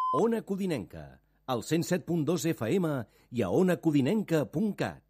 Ona Codinenca, al 107.2 FM i a onacodinenca.cat.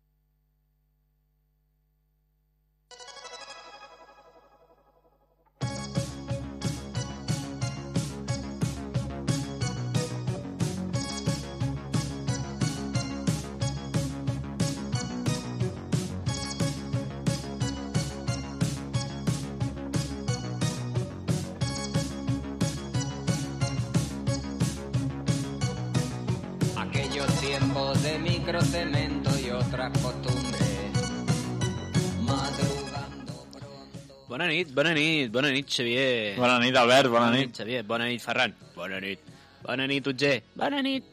Tiempos de microcemento y otras costumbres. Madrugando pronto. Bona nit, Xavier. Bona nit, Albert, bona nit. Xavier, bona nit, Ferran. Bona nit, Utger. Bona nit.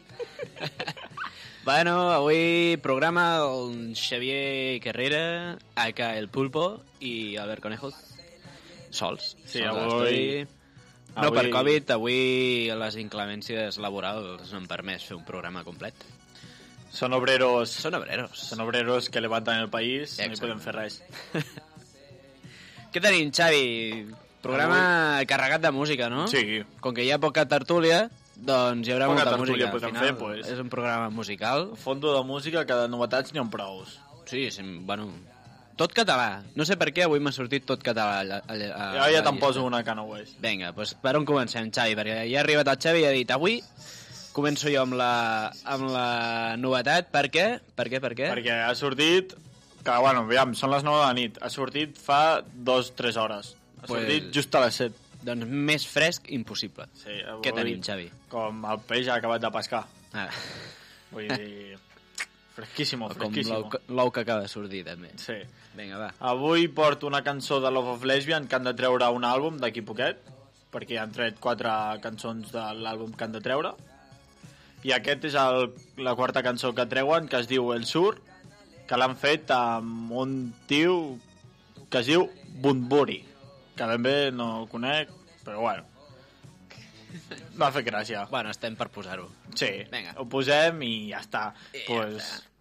Bueno, avui programa el Xavier Carrera, aka El Pulpo i Albert Conejo. Sols. Sí, avui... No per Covid, avui les inclemències laborals no han permès fer un programa complet. Són obreros. Són obreros. Són obreros que levanten el país, Exacte. no hi podem fer res. Què tenim, Xavi? Programa carregat de música, no? Sí. Com que hi ha poca tertúlia, doncs hi haurà Poca molta tertúlia música. Al podem final fer, pues. és un programa musical. Fondo de música, que de novetats n'hi ha prous. Sí, bueno... Tot català. No sé per què avui m'ha sortit tot català. Jo ja te'n poso una que no ho és. Vinga, doncs per on comencem, Xavi? Perquè ja ha arribat el Xavi i ha dit avui començo jo amb la novetat. Per què? Perquè ha sortit... Que, bueno, aviam, són les 9 de la nit. Ha sortit fa 2-3 hores. Ha sortit just a les 7. Doncs més fresc impossible. Sí, avui, Què tenim, Xavi? Com el peix ha acabat de pescar. Ah. Vull dir... Fresquíssimo. Com l'ou que acaba de sortir, també. Sí. Vinga, va. Avui porto una cançó de Love of Lesbian que han de treure un àlbum d'aquí poquet, perquè han tret 4 cançons de l'àlbum que han de treure. I aquest és la quarta cançó que treuen, que es diu El Sur, que l'han fet amb un tio que es diu Bunbury, que ben bé no el conec, però bueno. M'ha fet gràcia. Bueno, estem per posar-ho. Sí, vinga. Ho posem i ja està. I pues... ja està.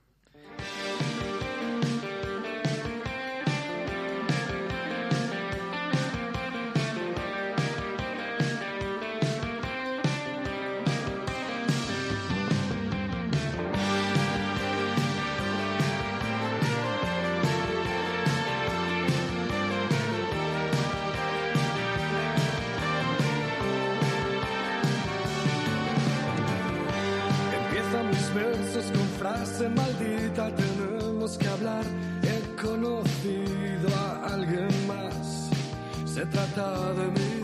Frase maldita, tenemos que hablar. He conocido a alguien más. Se trata de mí.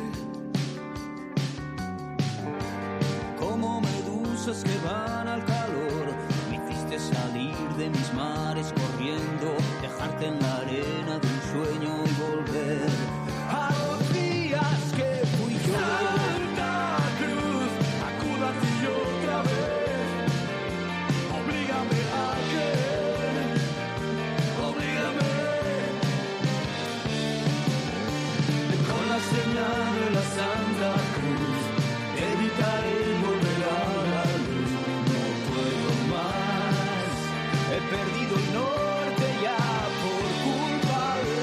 Como medusas que van al calor, me hiciste salir de mis mares corriendo, dejarte en la arena de un sueño y volver a los días que fui yo. Santa Cruz, acudo a ti otra vez. Oblígame a querer, oblígame. Con la señal de la Santa Cruz, evitaré volver a la luz. No puedo más, he perdido el norte ya por culpa de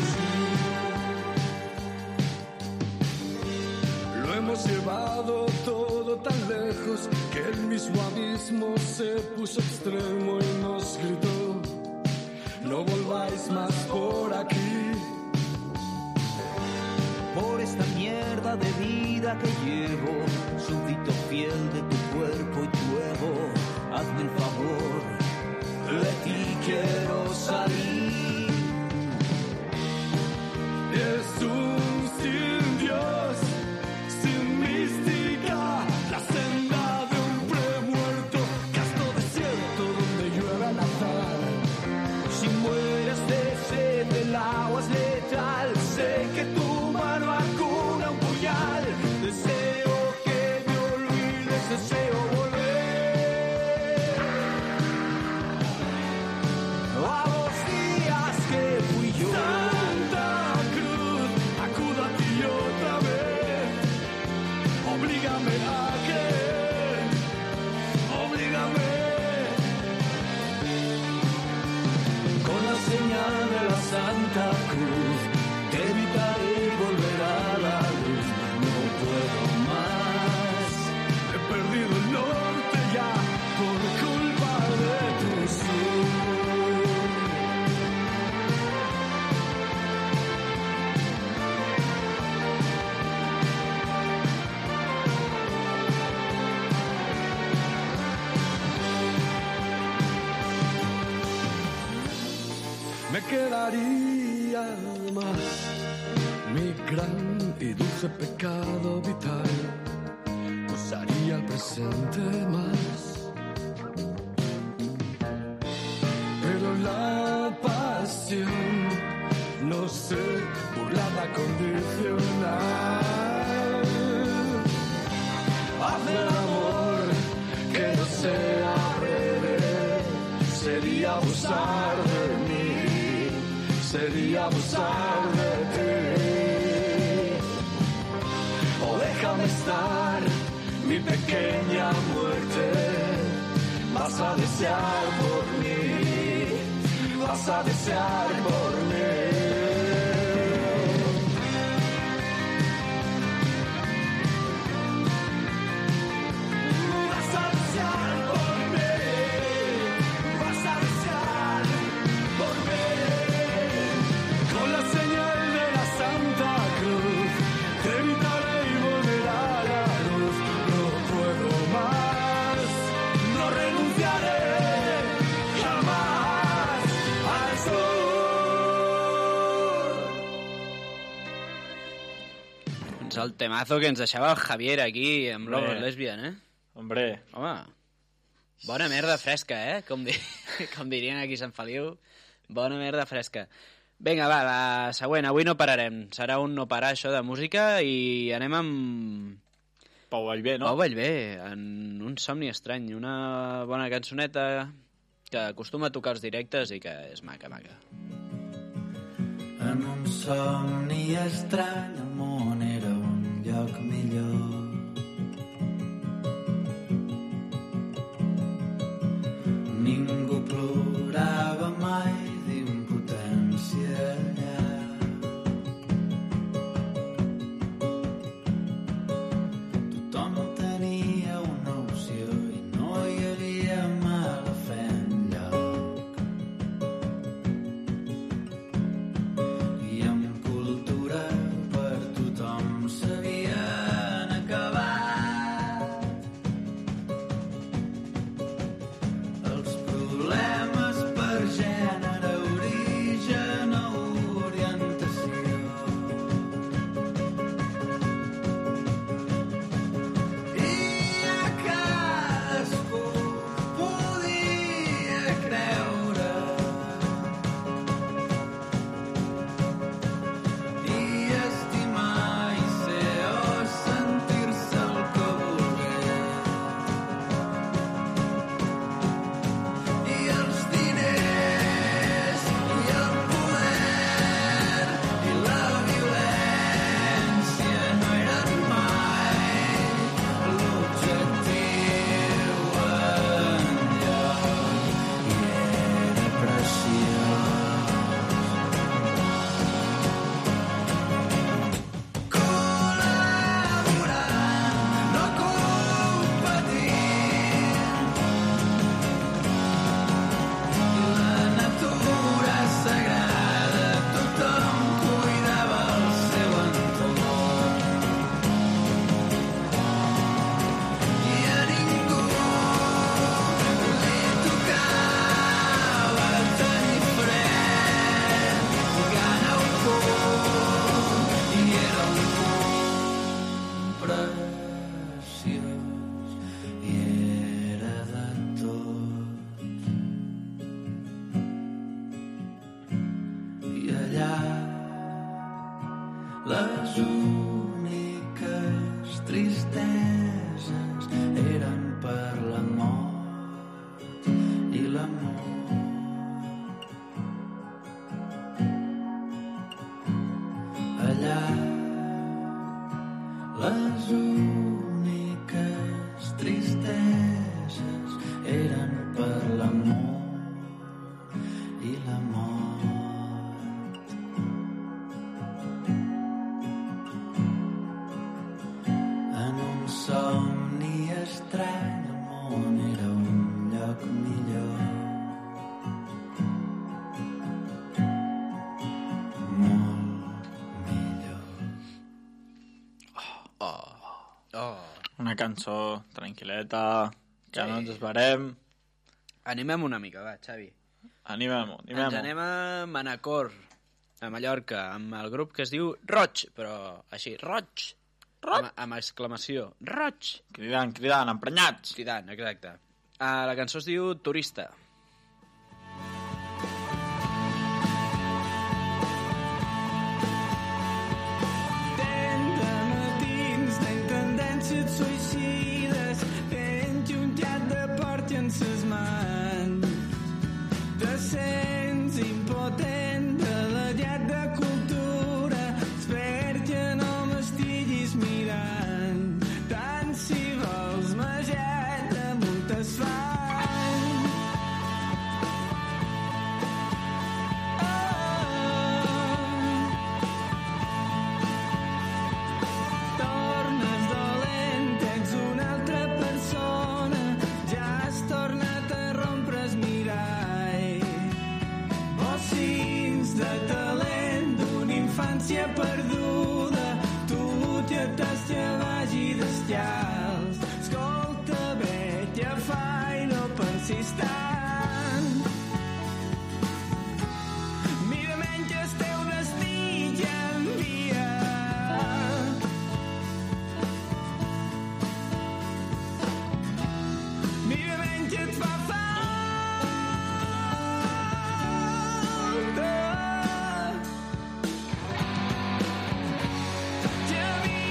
tu sí. Lo hemos llevado todo tan lejos que el mismo abismo se puso extremo y nos gritó: no volváis más por aquí. Por esta mierda de vida que llevo, súbdito fiel de tu cuerpo y tu ego, hazme el favor, de ti quiero salir. Jesús sin Dios, sin mística, la senda de un premuerto, casto desierto donde llueve al azar. Si mueres de sed, el agua es letal, sé que tu mano acuna un puñal. Deseo que me olvides, deseo volver a los días haría más mi gran y dulce pecado vital. Usaría el presente más. Pero la pasión, no sé, burlada condicional. Hacer amor que no sea breve sería abusar de mí, sería abusar de ti. O déjame estar, mi pequeña muerte, vas a desear por mí, vas a desear por mí. El temazo que ens deixava el Javier aquí amb Love is Lesbian, Hombre. Home, bona merda fresca, com dirien aquí a Sant Feliu. Bona merda fresca. Vinga, va, la següent. Avui no pararem. Serà un no parar, això de música, i anem amb... Pau Vallvé, no? Pau Vallvé, en un somni estrany. Una bona cançoneta que acostuma a tocar els directes i que és maca, maca. En un somni estrany el món era un lloc millor. Ningú plorava mai d'impotència allà. Tothom tenia una opció i no hi havia mala fe enlloc. I amb cultura per tothom s'havien acabat els problemes per gènere, origen o orientació. I a cadascú podia creure i estimar i ser o sentir-se el que volgués. I els diners i el poder i la violència no eren mai l'objectiu enlloc, i era preciós col·laborant, no competint. La natura sagrada, tothom cuidava el seu entorn. I a ningú li tocava tenir fred, gana o por, i era un punt preciós i era de tots. I allà les úniques tristeses eren per la mort i l'amor. Allà les úniques tristeses eren per l'amor i la mort. En un somni estrany el món era un lloc millor. Molt millor. Una cançó tranquil·leta, que no ens esperem. Animem una mica, va, Xavi. Animem-ho. Ens anem a Manacor, a Mallorca, amb el grup que es diu Roig, però així, Roig. Amb exclamació. Roig. Cridant, emprenyats. Cridant, exacte. La cançó es diu Turista. Suïcides, tens un llat de port en ses mans. Te sents impotent de la llat de cultura. Espero que no m'estiguis mirant. Tant si vols maget damunt es fan. Tornes dolent, ets una altra persona. Ja has tornat a rompre el mirall. Bocins de talent d'una infància perduda. Tu ja t'has llevat i d'estials. Escolta bé, ja fa i no pensis tant. Mira menys el teu destí ja envia. Mira menys et fa falta. Ja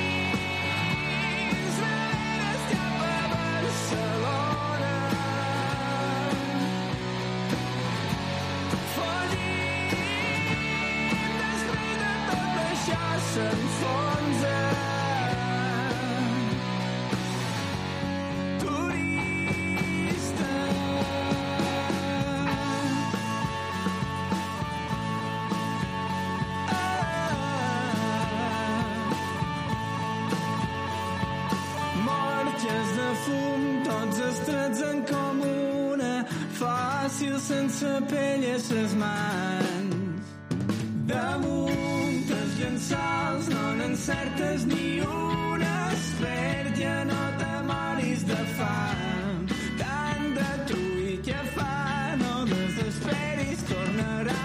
vins verenes cap a Barcelona. Fugint després de tot això s'enfonsa. Turista. Morges de fum, tots els trets en comuna, fàcil sense pell a ses mans. Damunt els llençols no n'encertes ni una, espera ja no te moris de fam. Tant de tu i què fa, no desesperis, tornarà.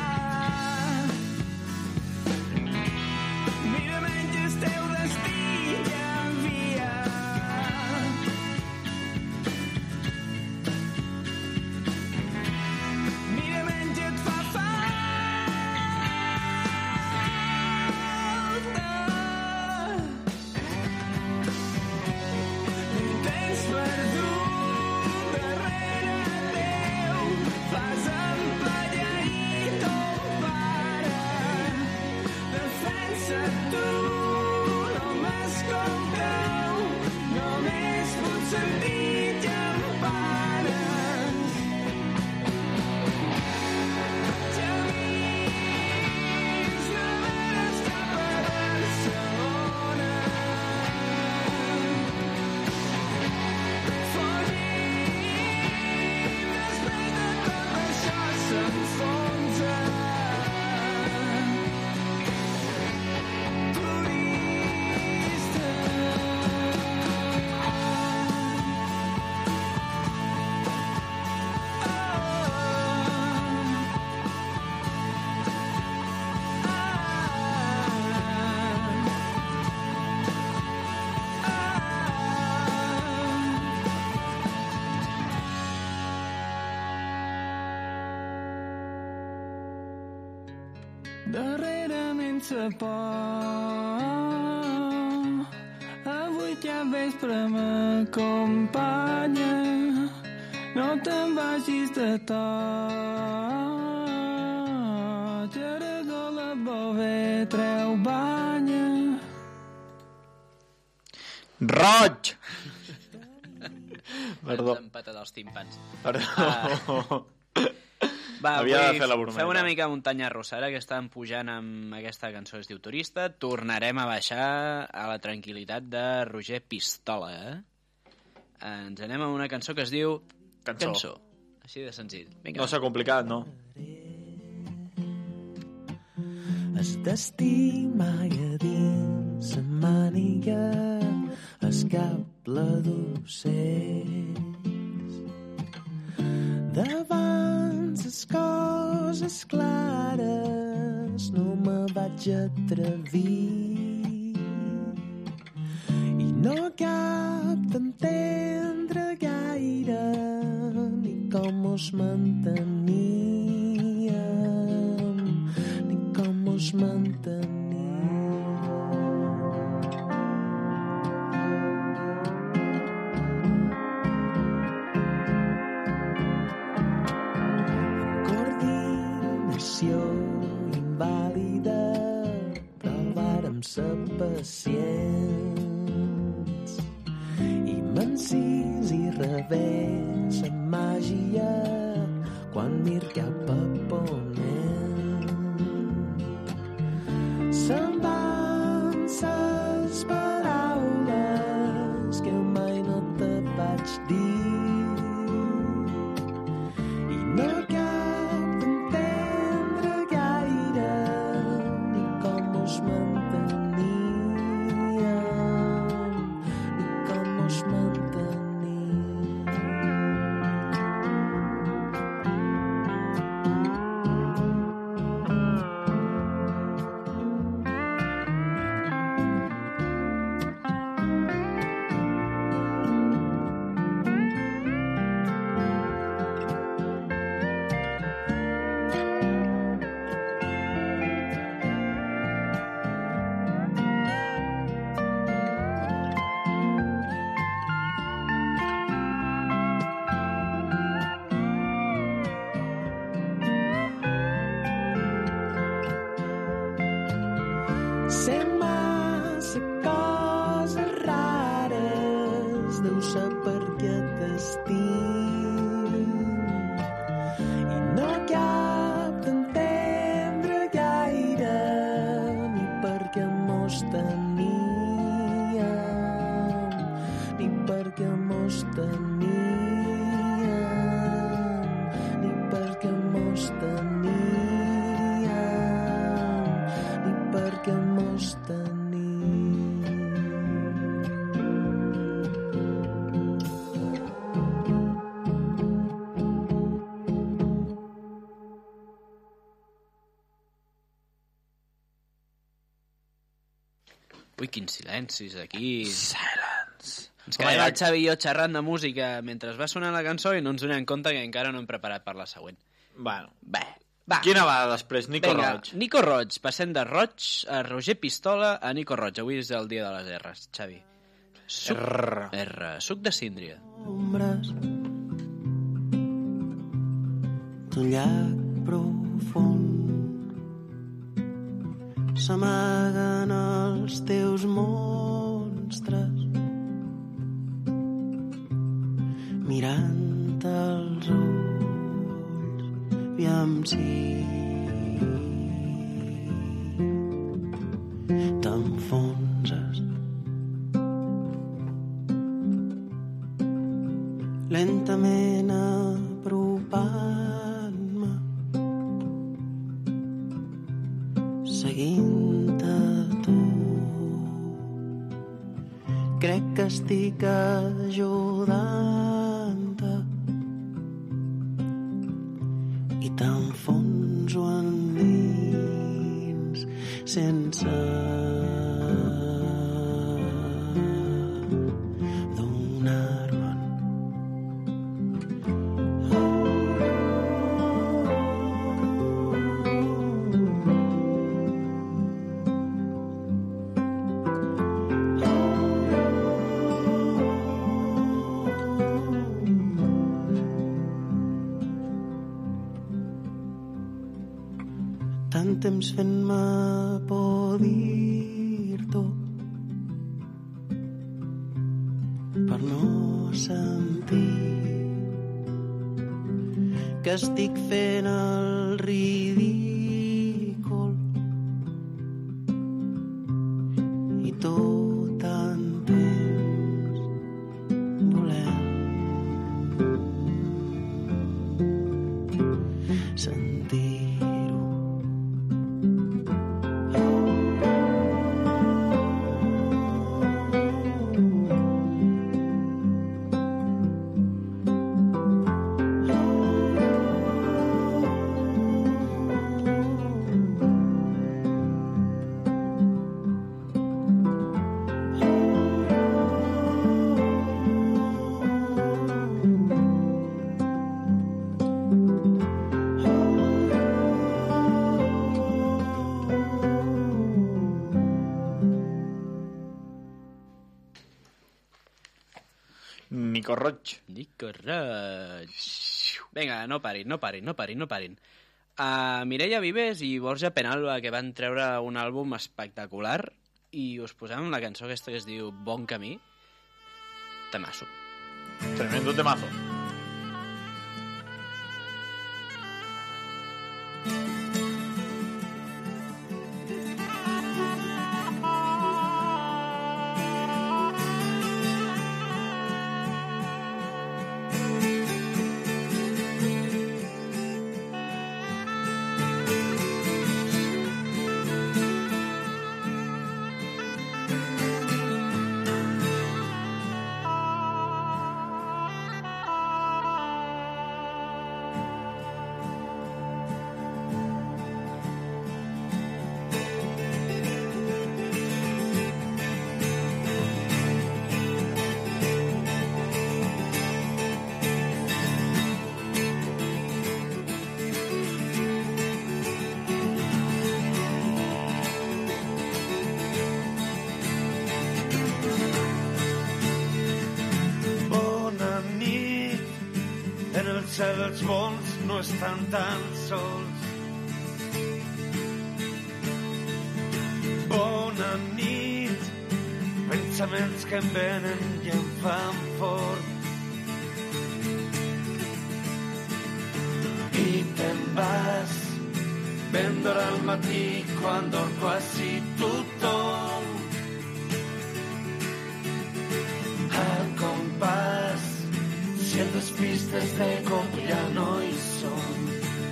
Mira menys el teu destí ja envia. Mira menys et fa falta. Tens perdut darrere teu, fas empallar i ton pare. Defensa't tu, no m'escolteu, només puc sentir llampares. Ja vins neveres cap a Barcelona. Fugint després de tot això s'enfonsa. Turista. Darrerament sa por, avui ja vespre m'acompanya. No te'n vagis de tot, Gerardo la Bové treu banya. Roig! Perdó. Ens empata dels timpans. Perdó. Va, Havia de avui fer la brometa. fem una mica muntanya russa, ara que estàvem pujant amb aquesta cançó que es diu Turista, tornarem a baixar a la tranquil·litat de Roger Pistola. Ens anem a una cançó que es diu Cançó. Així de senzill. Vinga. No s'ha complicat, no? El destí mai a dins sa màniga, el cable d'ocells. Davant s'escola coses clares no me vaig atrevir i no cap d'entendre gaire ni com us manteníem ni com us manteníem. Invàlida, però vàrem ser pacients i mansís i revés amb màgia quan mir cap a ponent. Se'n van ses paraules que mai no te vaig dir i no Sé massa coses rares, deu ser perquè t'estim i no cap d'entendre gaire ni perquè mos teníem ni perquè mos teníem ni perquè mos teníem ni perquè mos tenim. Ui, quins silencis aquí. Silence. Ens quedem el Xavi i jo xerrant de música mentre va sonar la cançó i no ens donem compte que encara no hem preparat per la següent. Bueno. Bé, va. Quina va després? Nico Vinga, Roig. Nico Roig. Passem de Roig a Roger Pistola a Nico Roig. Avui és el dia de les R's, Xavi. Suc... R. Suc de síndria. Ombres d'un llac profund s'amaguen els teus monstres mirant els ulls aviam si t'enfonses lentament apropant-me seguint-te tu crec que estic ajudant-te i t'enfonso endins sense donar-me'n. Tant temps fent-me por dir-t'ho per no sentir que estic fent el ridícul i tot en temps volem sentir-ho. Nico Roig. Nico Roig. Vinga, no parin. Mireia Vives i Borja Penalba, que van treure un àlbum espectacular, i us posem la cançó aquesta que es diu Bon Camí. Temazo. Tremendo temazo. Els vols no estan tan sols. Bona nit, pensaments que em venen i em fan fort. I te'n vas ben d'hora al matí quan dorm quasi tothom. Al compàs ciertas pistas de cómo ya no hi són.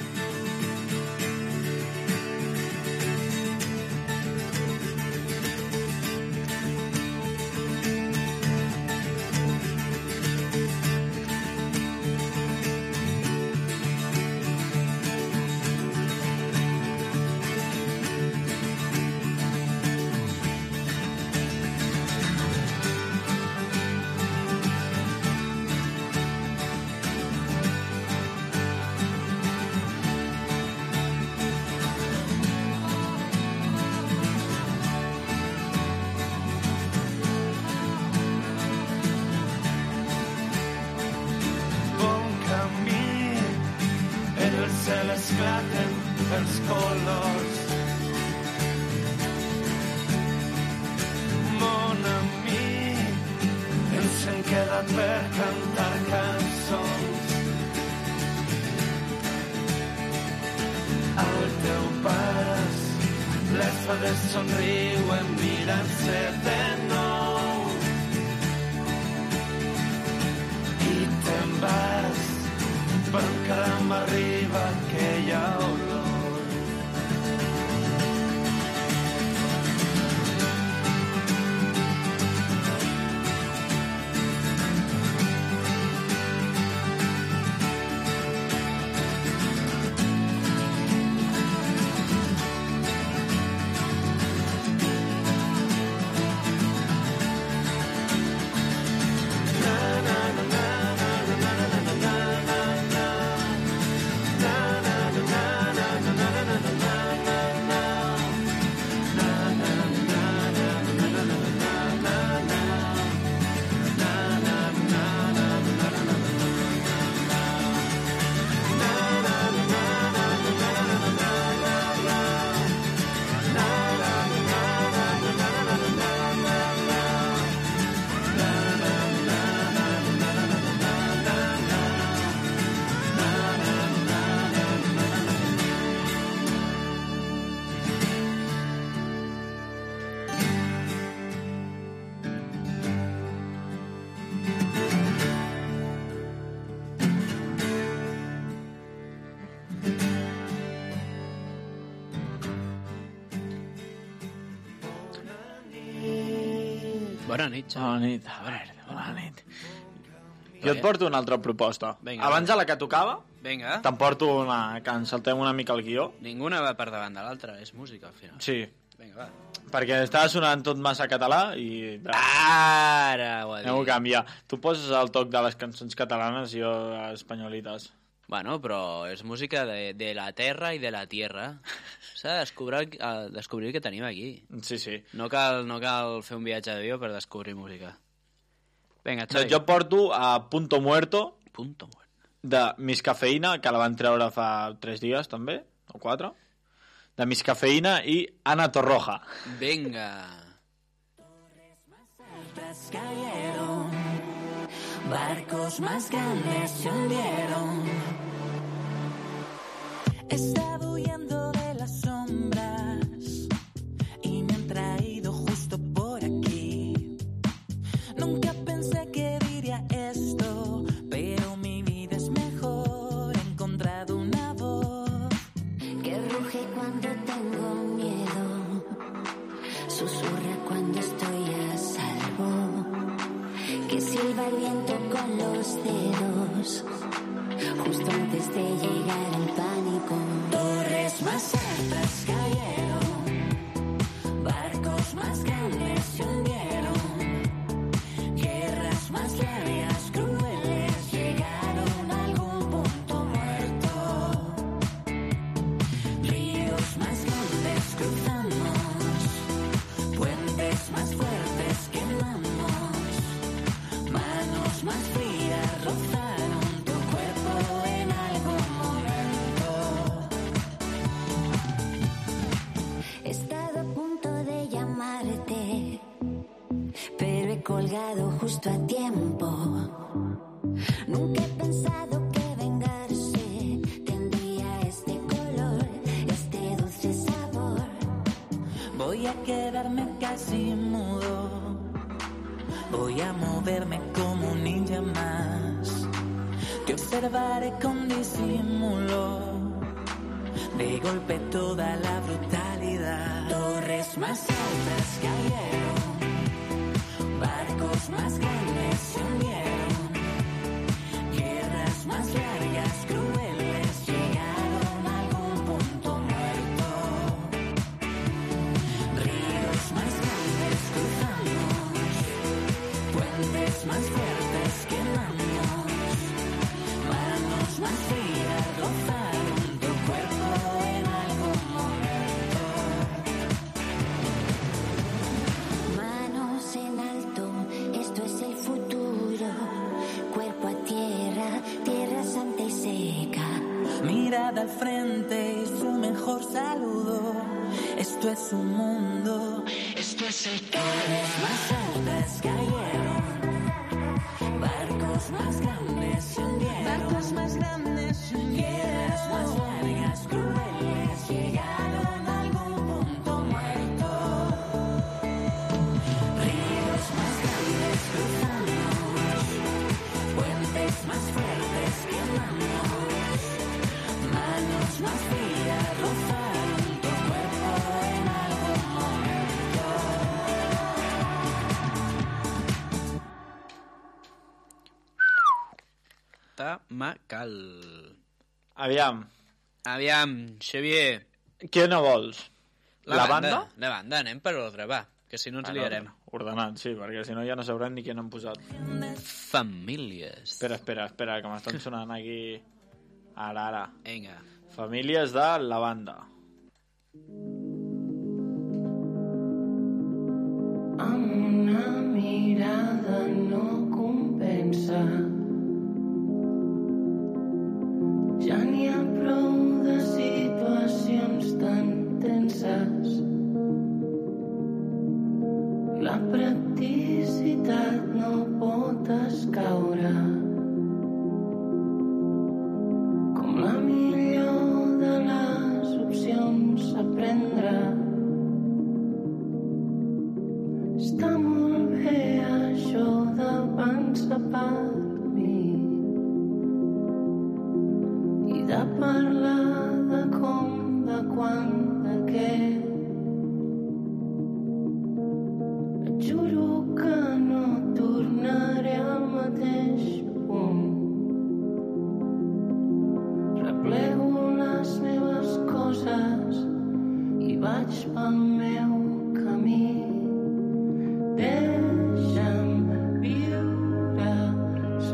Esclaten els colors. Mon amic, ens hem quedat per cantar cançons. Al teu pas, les fades somriuen mirant-se de nou. I te'n vas, però encara m'arriba aquella olor. Bona nit, Xavi. Bona nit. Jo et porto una altra proposta. Vinga, Abans de la que tocava, Vinga. te'n porto una que ens saltem una mica el guió. Ninguna va per davant de l'altra, és música, al final. Sí, Vinga, va. perquè estava sonant tot massa català i... Ara ho ha Anem a dit. canviar. Tu poses el toc de les cançons catalanes i jo espanyolites. Bueno, però és música de la terra i de la tierra. S'ha de descobrir el que tenim aquí. Sí, sí. No cal fer un viatge d'avió per descobrir música. Vinga, Doncs Xavi. jo porto a Punto Muerto, Punto muerto. de Miss Cafeïna, que la van treure fa 3 dies, també, o 4. De Miss Cafeïna i Ana Torroja. Vinga. Cayeron, barcos más grandes se hundieron. He estado huyendo de las sombras y me han traído justo por aquí. Nunca pensé que diría esto, pero mi vida es mejor. He encontrado una voz que ruge cuando tengo miedo, susurra cuando estoy a salvo, que silba el viento con los dedos, justo antes de llegar al pánico. Torres más altas cayeron, barcos más grandes se hundieron, guerras más largas, crueles, llegaron a algún punto muerto. Ríos más grandes cruzamos, puentes más fuertes quemamos, manos más frías rozaron tu cuerpo en algún momento. He estado a punto de llamarte, pero he colgado justo a tiempo. Nunca he pensado que vengarse tendría este color, este dulce sabor. Voy a quedarme casi mudo, voy a moverme como un ninja más. Te observaré con disimulo, de golpe toda la brutalidad. Torres más altas cayeron, barcos más grandes se hundieron, guerras más largas, crueles, llegaron a algún punto muerto. Ríos más grandes cruzamos, puentes más fuertes quemamos, manos más frías rozaron tu cuerpo en algún momento. Manos en alto, esto es el futuro. Cuerpo a tierra, tierra santa y seca. Mirada al frente y su mejor saludo. Esto es un mundo, esto es el Torres más altas cayeron, barcos más grandes se hundieron, barcos más grandes se hundieron, guerras más largas, crueles, llegaron a algún punto muerto. Ríos más grandes cruzamos, puentes más fuertes quemamos, manos más frías rozaron tu cuerpo en algún momento. Tamacal. Aviam, Aviam, Xavier. què no vols? La banda? La banda, anem per ordre, va, que si no ens liarem. Ordenat, sí, perquè si no ja no sabrem ni què n'han posat. Famílies. Espera, que m'estan sonant aquí... Ara. Vinga. Famílies de la banda. Amb una mirada no compensa. Ja n'hi ha prou de situacions tan tenses. La practicitat no pot escaure. Com la millor de les opcions a prendre. Està molt bé això de pensar per mi i de parlar de com, de quan, de què. Et juro que no tornaré al mateix punt. Replego les meves coses i vaig pel meu camí. Deixa'm viure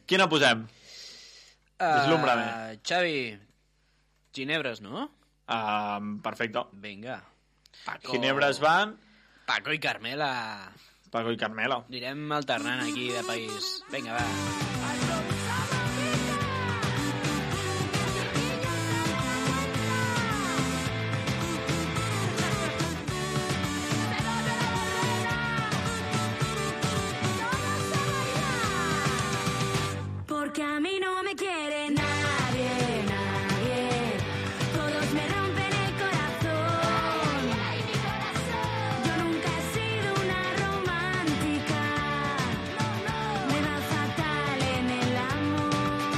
Quina posem? Deslumbrame. Xavi, ginebres, no? Perfecte. Vinga. Ginebres van... Paco i Carmela. Paco i Carmela. Anirem alternant aquí de país. Vinga, va. Porque a mí no me quiere nadie, nadie. Todos me rompen el corazón. Yo nunca he sido una romántica. Me va fatal en el amor.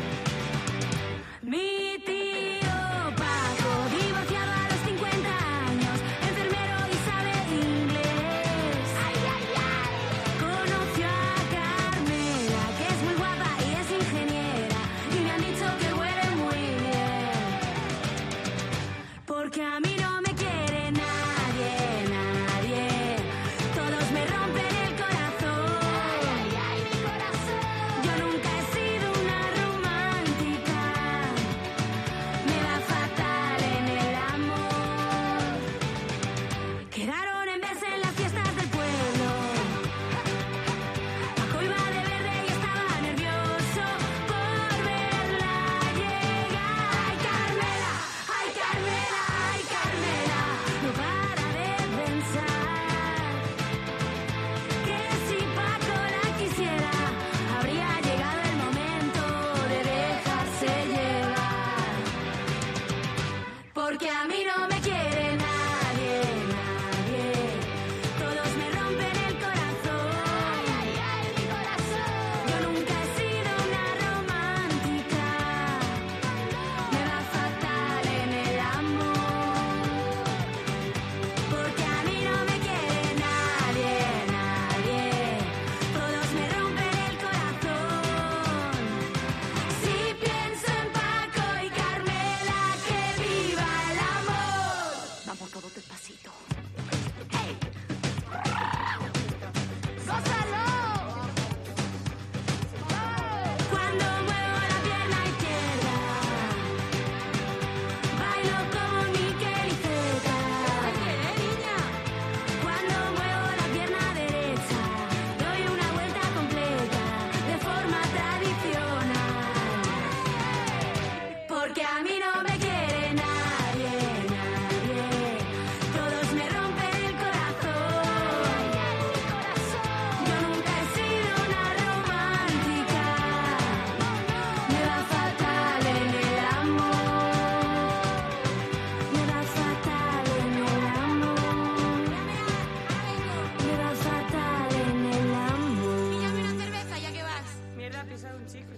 Mi tío Paco, divorciado a los 50 años, enfermero y sabe inglés. Conoció a Carmela, que es muy guapa y es ingeniera, y me han dicho que huele muy bien. Porque a mí no me quiere nadie, nadie. Todos me rompen el corazón. Yo nunca he sido una romántica. Me va fatal en el amor. Quedaron en verse en las fiestas del pueblo. Paco iba de verde y estaba nervioso por verla llegar. ¡Ay, Carmela! ¡Ay, Carmela! ¡Ay, Carmela! No para de pensar que si Paco la quisiera, habría llegado el momento de dejarse llevar. Porque a mí no me quiere nadie, nadie. Todos me rompen el corazón. Yo nunca he sido una romántica. Me va fatal en el amor. Porque a mí no me quiere nadie, nadie. Todos me rompen el corazón. Si pienso en Paco y Carmela, que viva el amor. Vamos todos despacito. ¡Hey! ¡Gózalo! Cuando muevo la pierna izquierda, bailo como Miquel Iceta. ¿Qué, niña? Cuando muevo la pierna derecha, doy una vuelta completa de forma tradicional. Porque a mí no me quiere nadie, nadie. Todos me rompen el corazón. Yo nunca he sido una romántica. Me va fatal en el amor. Me va fatal en el amor. Me va fatal en el amor. Píllame una cerveza ya que vas. Mierda, he pisado un chicle.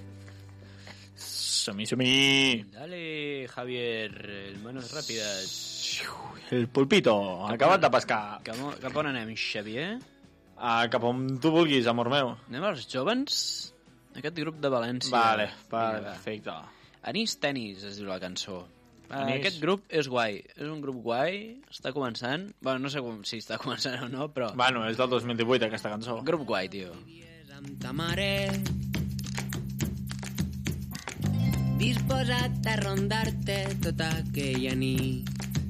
Som-hi. Dale, Javier, el manos ràpides. El pulpito, acabat de pescar. Cap on anem, Xavier? Cap on tu vulguis, amor meu. Anem als jovens? Aquest grup de València. Vale, Vinga, va. perfecte. Anís Tenis es diu la cançó. Anís. Aquest grup és guai. És un grup guai, està començant. Bueno, no sé si està començant o no, però... Bueno, és del 2018 aquesta cançó. Grup guai, tio. Amb ta mare, disposat a rondar-te tota aquella nit.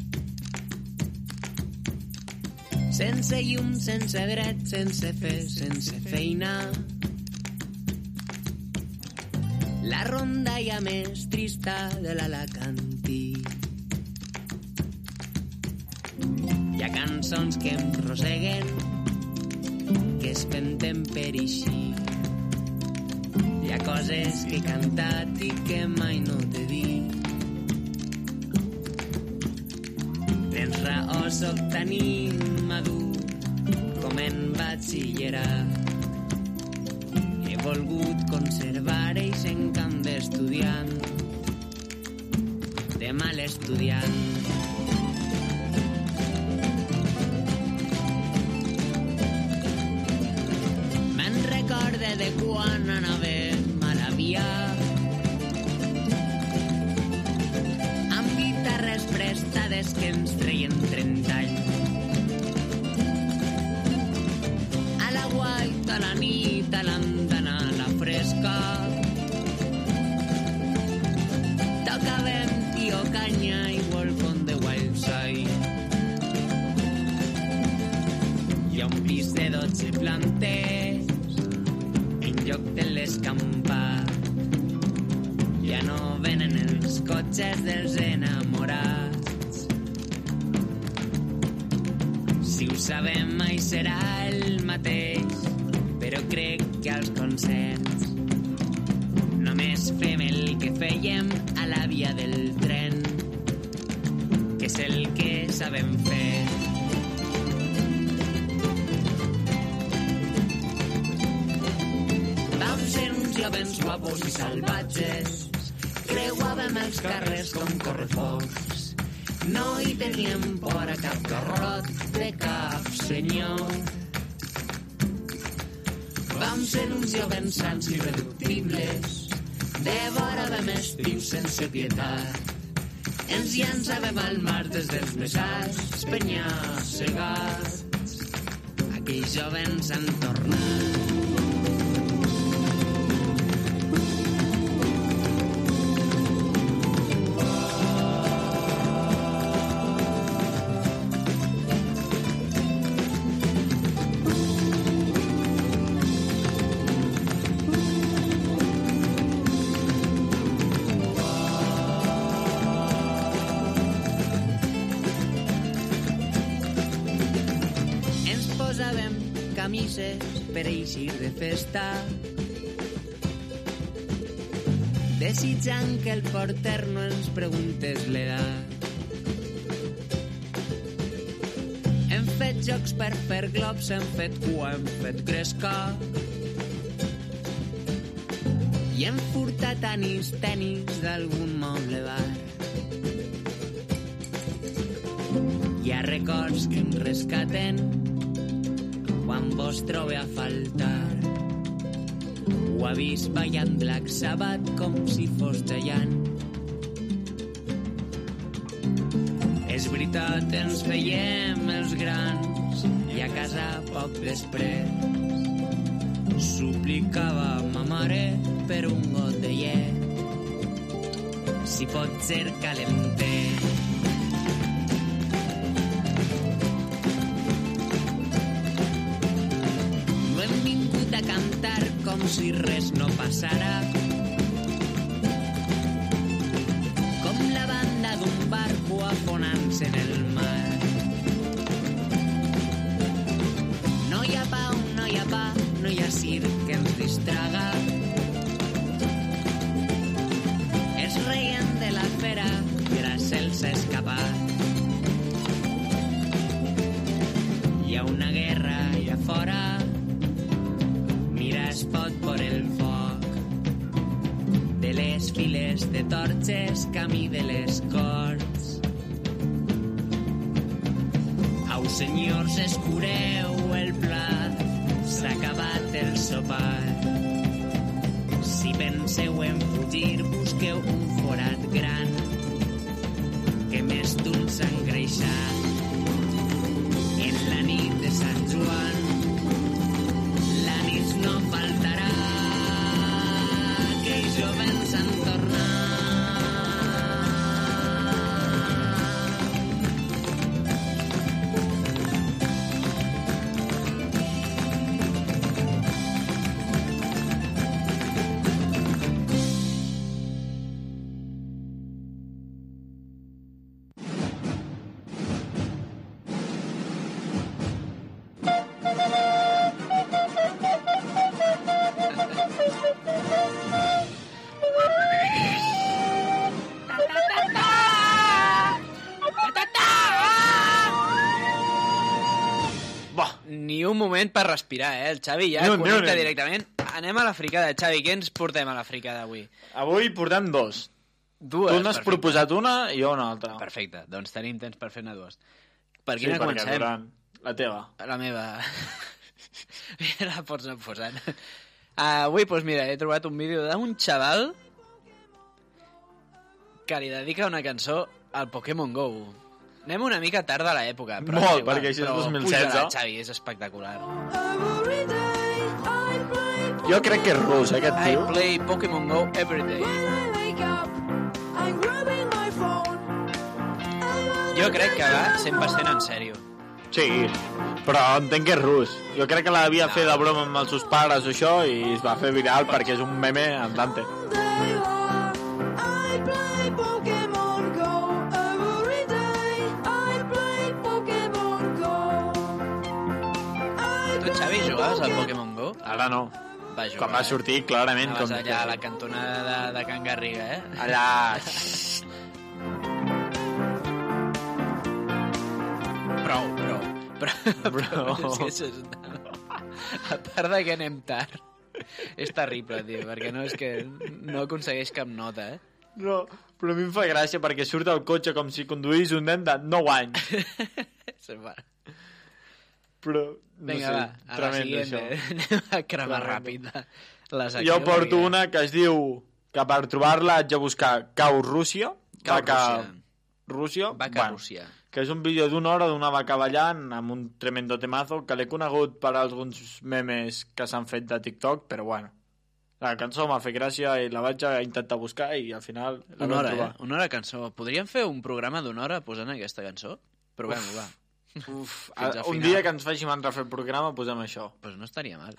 Sense llum, sense dret, sense fe, sense feina. La ronda ja més trista de l'Alacantí. Hi ha cançons que em roseguen, que es penten per eixir. Hi ha coses que he cantat i que mai no t'he dit. Tens raó, soc tan immadur com en batxillerat. He volgut conservar eix encant d'estudiant, de mal estudiant. Me'n recorde de quan anàvem a la via, amb guitarres prestades que ens treien 30 anys. A la guaita, a la nit, a l'andana, a la fresca, se plantés en lloc de l'escampat. Ja no venen els cotxes dels enamorats. Si ho sabem mai serà el mateix, però crec que als concerts només fem el que fèiem a la via del tren, que és el que sabem fer. Vam ser uns jovens guapos i salvatges, creuàvem els carrers com correfocs. No hi teníem por a cap garrot de cap senyor. Vam ser uns jovens sants i irreductibles, devoràvem estius sense pietat. Ens llançàvem al mar des dels més alts penya-segats. Aquells jovens han tornat. Camises per eixir de festa, desitjant que el porter no ens preguntés l'edat. Hem fet jocs per fer globs, hem fet cua, hem fet gresca i hem furtat tenis d'algun moble bar. Hi ha records que em rescaten quan vos trobe a faltar. Ho ha vist ballant Black Sabbath com si fos Giant. És veritat, ens fèiem els grans i a casa poc després suplicava ma mare per un got de llet, si pot ser calentet. A cantar com si res no passara, com la banda d'un barco afonant-se en el mar. No hi ha pau, no hi ha pa, no hi ha circ que ens distraga. Es reien de la fera i ara se'ls ha escapat. Hi ha una guerra allà fora, es pot por el foc de les files de torxes camí de les corts. Au, senyors, escureu el plat, s'ha acabat el sopar. Si penseu en fugir, busqueu un forat gran, que més d'un s'ha engreixat. En la nit de Sant Joan no faltarà, que els jovens han tornat. Ni un moment per respirar, el Xavi ja connecta directament. Anem a la fricada. Xavi, què ens portem a la fricada avui? Avui portem dos. Dues, tu n'has proposat una i jo una altra. Perfecte, doncs tenim temps per fer-ne dues. Per quina comencem? Durant la teva. La meva. La pots anar posant. Avui, doncs mira, he trobat un vídeo d'un xaval que li dedica una cançó al Pokémon GO. Anem una mica tard de l'època. Molt, perquè això és 2016. Puja-la, Xavi, és espectacular. Jo crec que és rus, aquest tio. I play Pokémon GO every day. Jo crec que va 100% en sèrio. Sí, però entenc que és rus. Jo crec que l'havia fer de broma amb els seus pares o això i es va fer viral perquè és un meme andante. I play Pokémon Go every day. I play Pokémon Go. Tu, Xavi, jugaves al Pokémon Go? Ara no. Va jugar. Quan va sortir, clarament. Anaves allà a la cantonada de Can Garriga, eh? Allà... Però. És que a part de que anem tard, és terrible, tio, perquè no és que no aconsegueix cap nota, eh? No, però a mi em fa gràcia perquè surt del cotxe com si conduís un nen de 9 anys. Però, no Vinga, sé, va, a la siguiente. Anem a cremar ràpid la secció. Jo porto una que es diu que per trobar-la haig de buscar Cau Rússia. Rússia. Vaca Rússia. Que és un vídeo d'una hora d'una vaca ballant amb un tremendo temazo que l'he conegut per alguns memes que s'han fet de TikTok, però bueno. La cançó m'ha fet gràcia i la vaig intentar buscar i al final la vam trobar. Una hora cançó. Podríem fer un programa d'una hora posant aquesta cançó? Provem-ho, va. Un dia que ens faci mandra fer el programa posem això. Pues no estaria mal.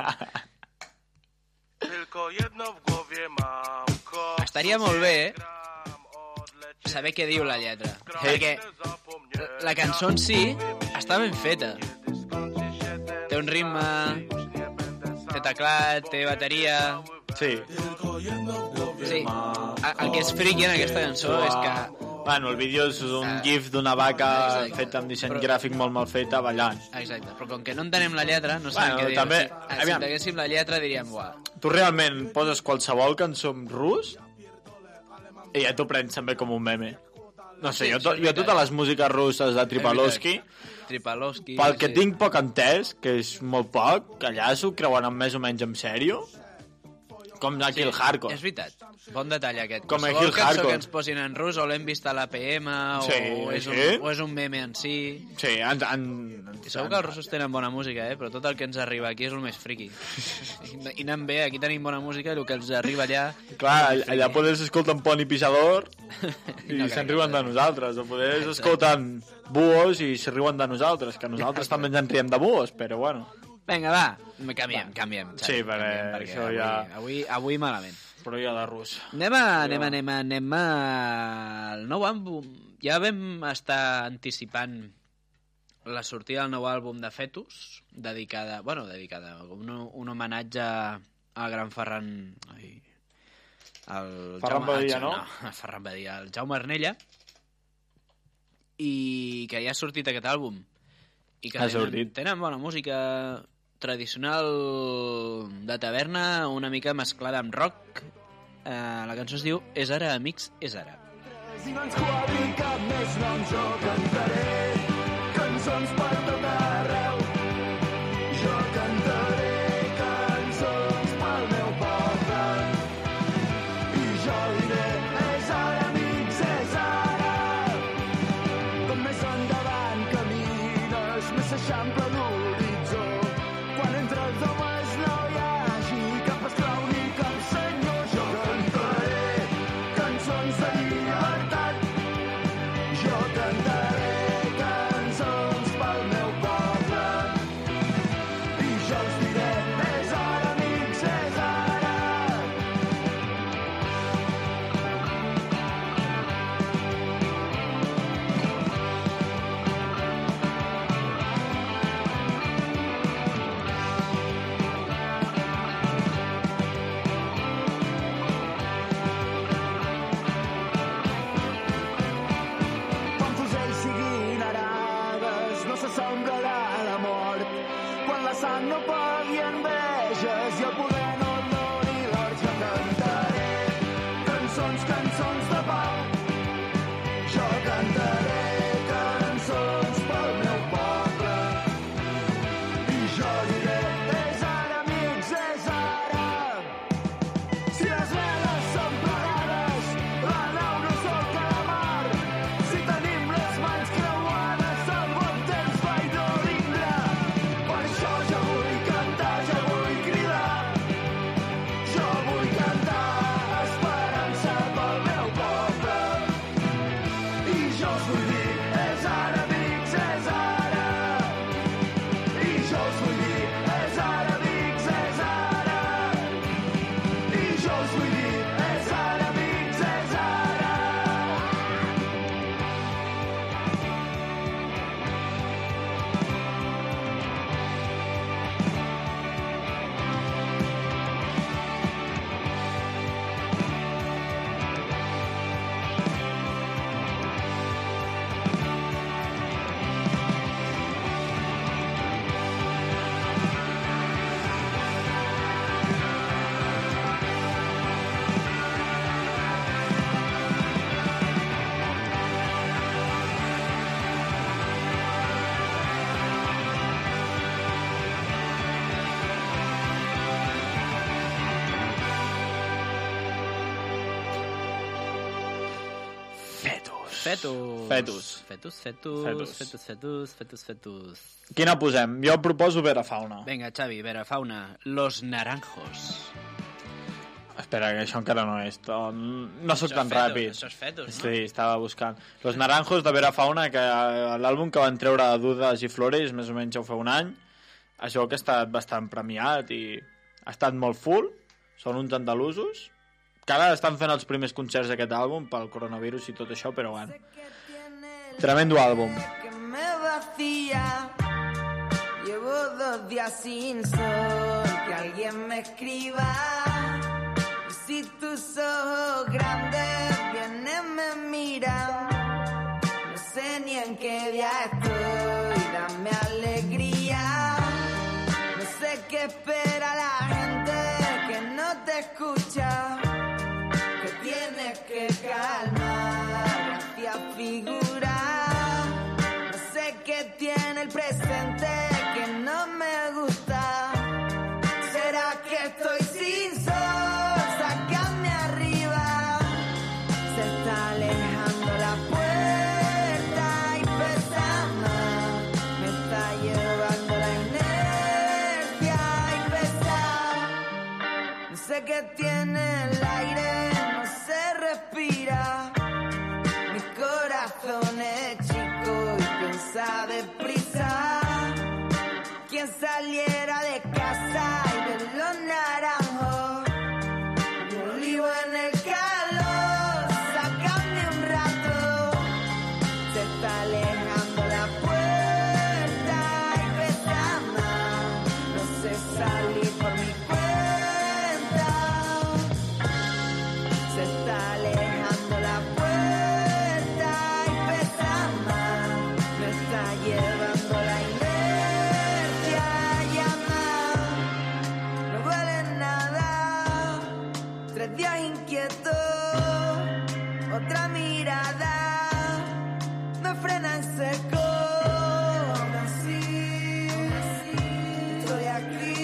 Estaria molt bé, saber què diu la lletra. Perquè la cançó en si està ben feta. Té un ritme, té teclat, té bateria... Sí. Sí. El que és friqui en aquesta cançó és que... Bueno, el vídeo és un gif d'una vaca fet amb disseny gràfic molt mal feta ballant. Exacte, però com que no entenem la lletra, no sabem què dir. També, si entenguéssim la lletra diríem, uah. Tu realment poses qualsevol cançó en rus i ja t'ho prens també com un meme. No sé, jo totes les músiques russes de Tripalowski, pel que tinc poc entès, que és molt poc, que allà s'ho creuen més o menys en sèrio, com aquí el hardcore. És veritat, bon detall aquest. Com aquí el cançó hardcore. que ens posin en rus o l'hem vist a l'APM o és un meme en si. Sí, I segur que els russos tenen bona música, però tot el que ens arriba aquí és el més friqui. I anem bé, aquí tenim bona música i el que ens arriba allà... Clar, allà poders escolten Pony Pisador i se'n riuen de nosaltres, o poders escolten Buos i se riuen de nosaltres, que nosaltres també ens en riem de Buos, però bueno... Vinga, va, canviem. Sí, perquè això ja... Avui malament. Però ja de rus. Anem al nou àlbum. Ja vam estar anticipant la sortida del nou àlbum de Fetus, dedicada, un homenatge al gran Ferran... Ferran Badia, no? No, Ferran Badia, el Jaume Arnella, i que ja ha sortit aquest àlbum. I que tenen bona música tradicional de taverna, una mica mesclada amb rock. La cançó es diu És ara, amics, és ara. Si no ens quadri cap més nom, jo cantaré cançons per tot arreu. Jo cantaré cançons pel meu poble. I jo diré, és ara, amics, és ara. Com més endavant camines, més s'eixampla l'horitzó. Quan entre els homes no hi hagi cap esclau ni cap senyor, jo cantaré cançons de llibertat. Jo cantaré cançons pel meu Fetus. Quina posem? Jo proposo Vera Fauna. Vinga, Xavi, Vera Fauna. Los Naranjos. Espera, que això encara no és. No sóc tan ràpid. Això és Fetus, no? Sí, estava buscant. Los Naranjos de Vera Fauna, que l'àlbum que van treure Dudas i Flores, més o menys ja ho fa un any, això que ha estat bastant premiat i ha estat molt full. Són uns andalusos que ara estan fent els primers concerts d'aquest àlbum pel coronavirus i tot això, però bueno. Tremendo àlbum. Que me vacía. Llevo 2 días sin sol. Que alguien me escriba. Y si tus ojos grandes vienen, me miran. No sé ni en qué día estoy. Dame alegría. No sé qué espera la gente que no te escucha. Que tienes que calmar hacia figura. No sé qué tiene el presente que no me gusta. ¿Será que estoy sin sol? Sácame arriba. Se está alejando la puerta y pesa más. Me está llevando la inercia y pesa. No sé qué tiene el aire, no se respira. Mi corazón es chico y piensa deprisa. Quien saliera de casa y ver los naranjos, yo vivo en el calor. Sácame un rato. Se está alejando la puerta y pesa más. No sé salir por mi cuenta. Se está alejando la puerta y pesa más. Me está llevando la inercia ya más. No duele nada. 3 días inquietos. Otra mirada me frena en seco. Aún así, estoy aquí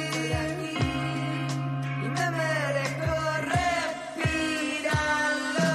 y me merezco respirarlo.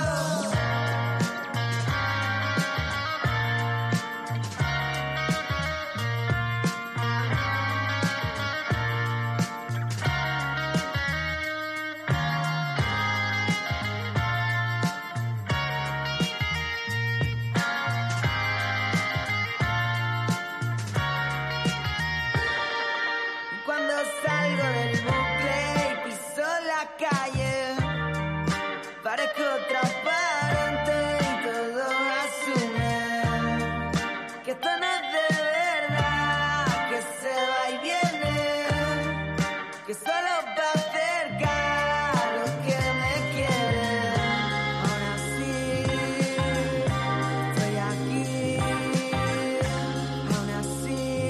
Cuando salgo del bucle y piso la calle, parezco transparente y todos asumen que esto no es de verdad, que se va y viene, que solo va a acercar a los que me quieren. Aún así, estoy aquí, aún así.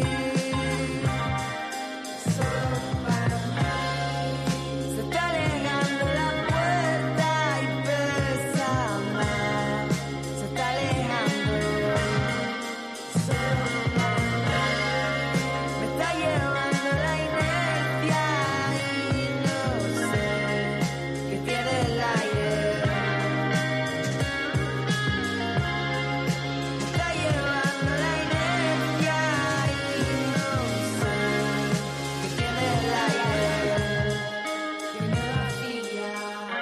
Solo para mí. Se está alejando la puerta y pesa más. Se está alejando. Solo para mí. Me está llevando la inercia y no sé qué tiene el aire. Me está llevando la inercia y no sé que tiene el aire que me vacía.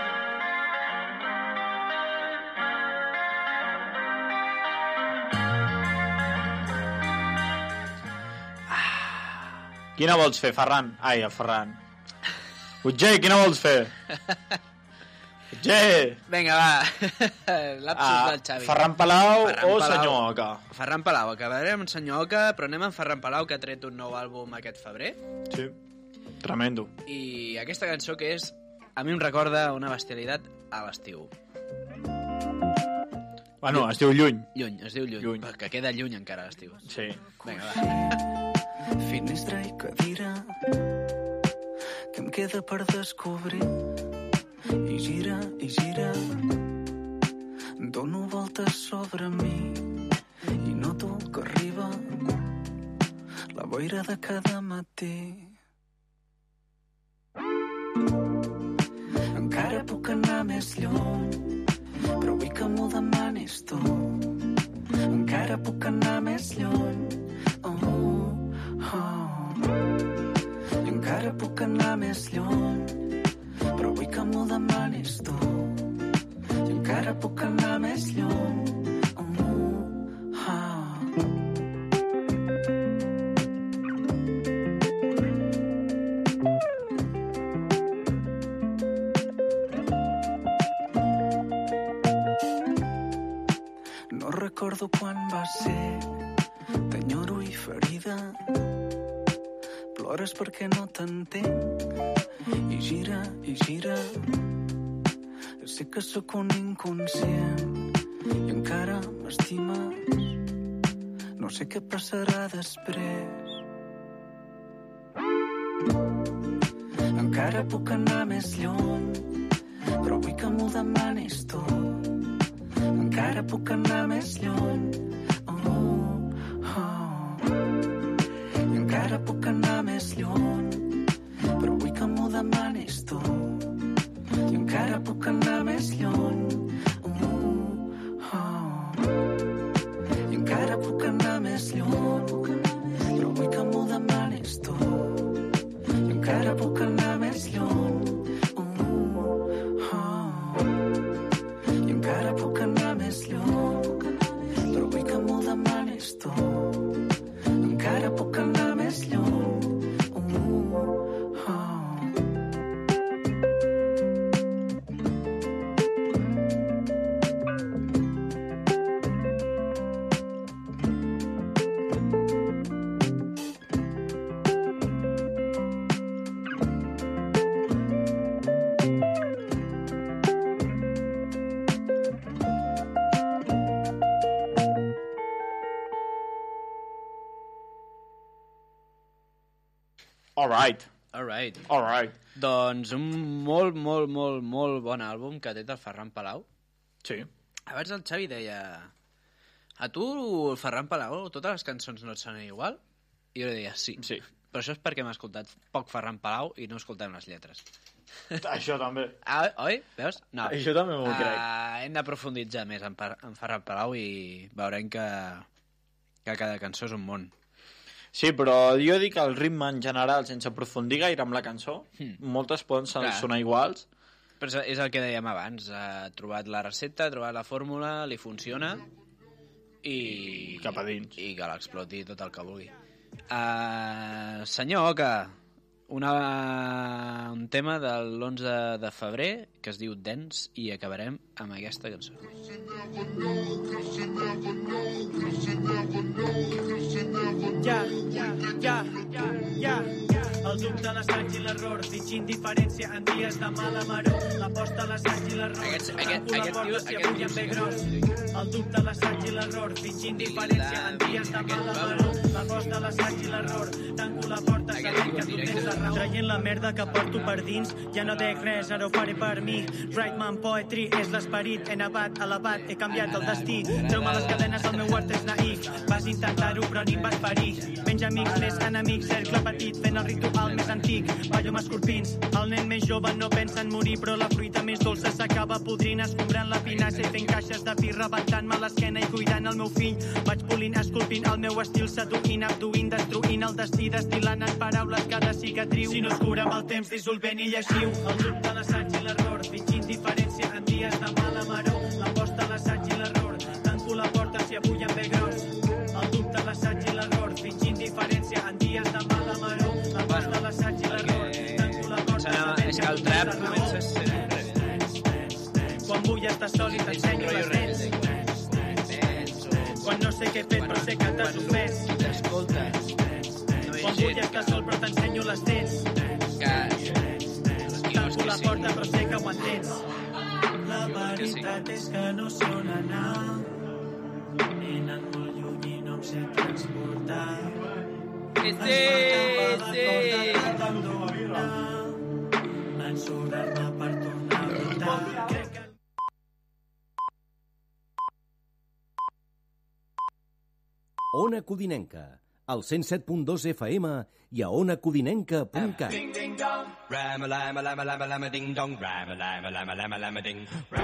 Quina vols fer, Ferran? Ai, el Ferran. Utger, quina vols fer? Utger! Vinga, va. Lapsus del Xavi. Ferran Palau o Senyor Oca? Ferran Palau. Acabarem amb Senyor Oca, però anem amb Ferran Palau, que ha tret un nou àlbum aquest febrer. Sí, tremendo. I aquesta cançó que és... A mi em recorda una bestialitat a l'estiu. Bueno, es diu Lluny. Lluny, es diu Lluny. Que queda lluny encara l'estiu. Sí. Vinga, va. Finestra i cadira que em queda per descobrir i gira dono voltes sobre mi i noto que arriba la boira de cada matí. Encara puc anar més lluny, però vull que m'ho demanis tu. encara puc anar més lluny. I encara puc anar més lluny, però vull que m'ho demanis tu. I encara puc anar més lluny. No recordo quan va ser, t'enyoro i ferida. Plores perquè no t'entenc i gira i gira. Sé que sóc un inconscient i encara m'estimes. No sé què passarà després. Encara puc anar més lluny, però vull que m'ho demanis tu. Encara puc anar més lluny. I encara puc anar més lluny, però vull que m'ho demanis tu. I encara puc anar més lluny. I encara puc anar més lluny, però vull que m'ho demanis tu. I encara puc anar més lluny. I encara puc anar més lluny, però vull que m'ho demanis tu. Encara puc anar més lluny. Alright. Doncs un molt bon àlbum que ha tret el Ferran Palau. Sí. Abans el Xavi deia: a tu, el Ferran Palau, totes les cançons no et sonen igual? I jo li deia sí. Però això és perquè m'ha escoltat poc Ferran Palau i no escoltem les lletres. Això també. Oi? Veus? No. Això també m'ho crec. Hem de profunditzar més en Ferran Palau i veurem que cada cançó és un món. Sí, però jo dic el ritme en general, sense aprofundir gaire amb la cançó, moltes poden sonar iguals. Però és el que dèiem abans, ha trobat la recepta, ha trobat la fórmula, li funciona i... cap a dins. I que l'exploti tot el que vulgui. Senyor Oca, un tema de l'11 de febrer que es diu Dance i acabarem amb aquesta cançó. Ja. El dubte, l'assaig i l'error, fingint diferència en dies de mala maror. L'aposta, l'assaig i l'error, tanco la porta si avui em ve gros. El dubte, l'assaig i l'error, fingint diferència en dies de mala maror. L'aposta, l'assaig i l'error, tanco la porta sabent que tu tens la raó. Traient la merda que porto per dins, ja no dec res, ara ho faré per mi. Rightman Poetry és l'esperit, he nevat, elevat, he canviat el destí. Treu-me les cadenes, el meu art és naïf. Vas intentar-ho però ni em vas parir. Menys amics, més enemics, cercle petit, fent el ritual més antic. Ballo amb escorpins, el nen més jove no pensa en morir, però la fruita més dolça s'acaba podrint, escombrant la pinassa i fent caixes de pi, rebentant-me l'esquena i cuidant el meu fill. Vaig polint, esculpint el meu estil, seduint, abduint, destruint el destí, destil·lant en paraules cada cicatriu. Si no es cura amb el temps, dissolvent i lleixiu. El dubte, l'assaig i l'error, fingint diferència en dies de mala maror. L'aposta, l'assaig i l'error, tanco la porta si avui em ve gros. El dubte, l'assaig i l'error, fingint diferència en dies de mala maror. L'aposta, l'assaig i l'error, tanco la porta sabent que el trap comença a ser... Quan vull estar sol i t'ensenyo les dents. Quan no sé què he fet però sé que t'has ofès. Quan vull estar sol però t'ensenyo les dents. Tanco la porta però sé que ho entens. La veritat és que no són anar. Venen molt lluny i no em sé transportar. Ensorrar-me per tornar a votar. Ona Codinenca, al 107.2 FM i a onacodinenca.cat. Ding ding dong, ram a lam a lam a lam a lam a ding dong, ram a lam a lam a lam a lam a ding.